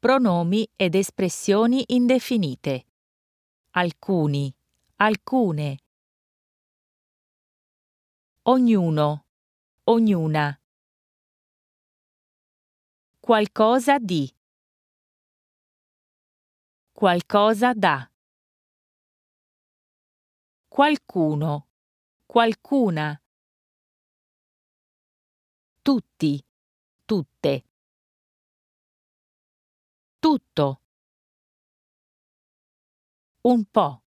Pronomi ed espressioni indefinite. Alcuni, alcune. Ognuno, ognuna. Qualcosa di. Qualcosa da. Qualcuno, qualcuna. Tutti, tutte. Tutto. Un po'.